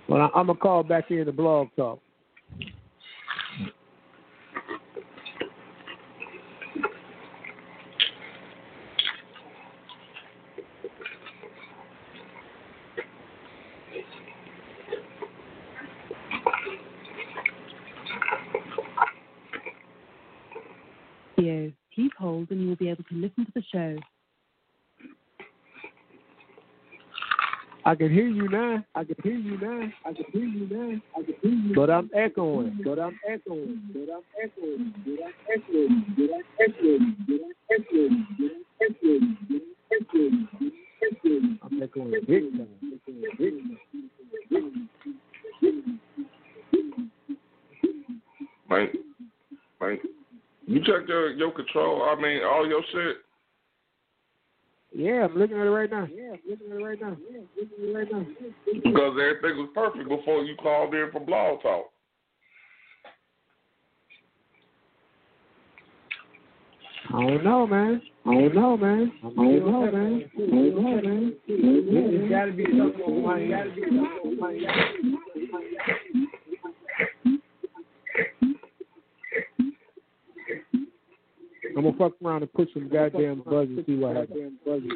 Well, I'm going to call back in the blog talk. Please hold and you will be able to listen to the show. I can hear you now. But I'm echoing. I'm echoing big time. Man, you check your control. I mean, all your shit. Yeah, I'm looking at it right now. Because everything was perfect before you called in for Blog Talk. I don't know, man. It's got to be something on my end. I'm going to fuck around and put some goddamn buzz and see what happens.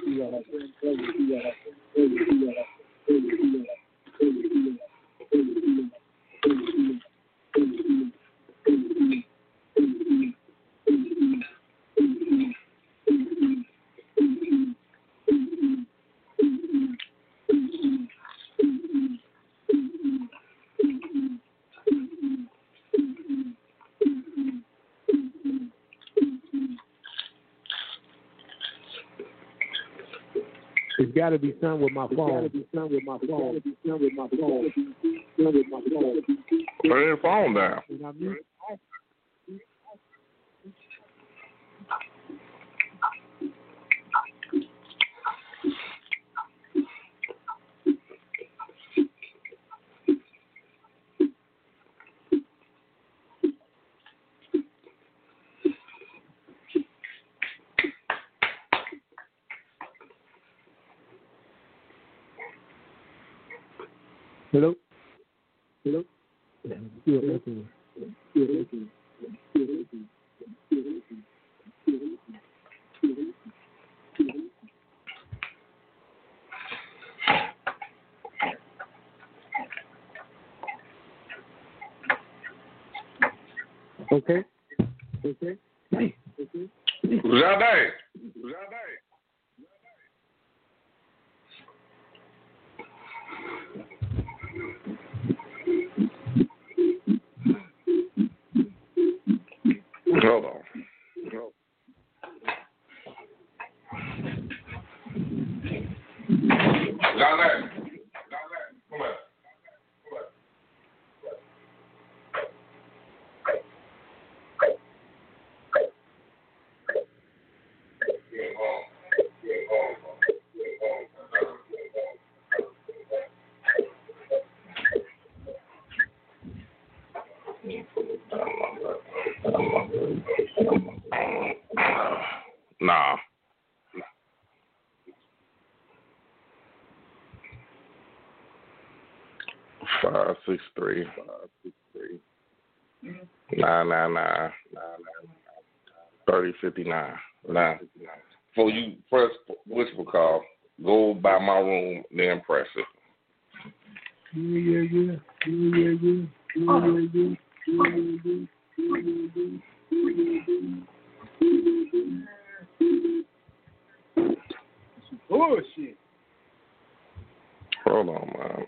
It's got to be something with my phone. Turn your phone down. Hello? Okay. Jade. Hold on. Jade. Come on. Nah. 563 999 3059. Now, before you first whisper call, go by my room, then press it. Yeah. Bullshit. Hold on, man.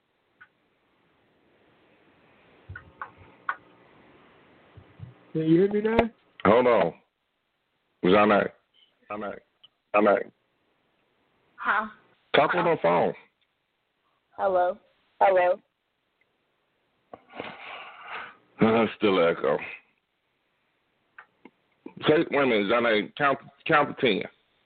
Can you hear me now? Hold on. Janae. Huh? Talk on the phone. Hello. Still echo. Say, wait a minute, Janae. Count to 10.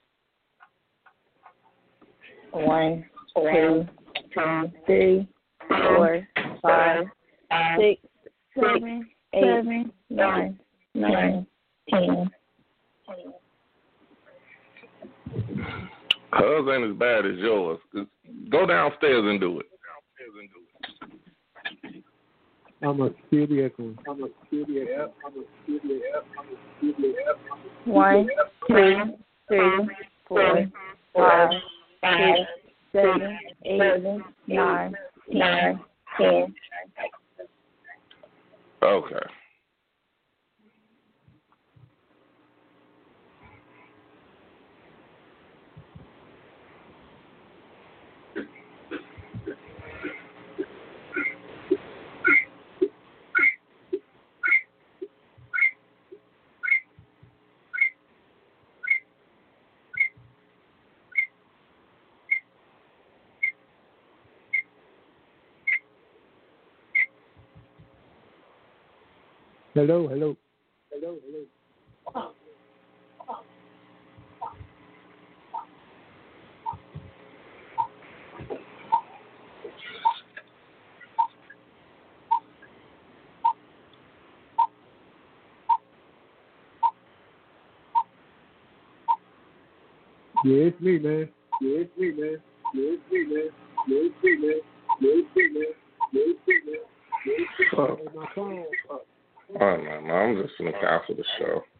1, 2, 3, 4, 5, 6, 7, 8, 9, 10. Hers ain't as bad as yours. Go downstairs and do it. I'm a studio echoing. 1, 2, 3, 4, 5, 6, 7, 8, 9, 10. Okay. Hello. Yeah, it's me, man. Oh. All right, man. I'm just gonna cancel the show.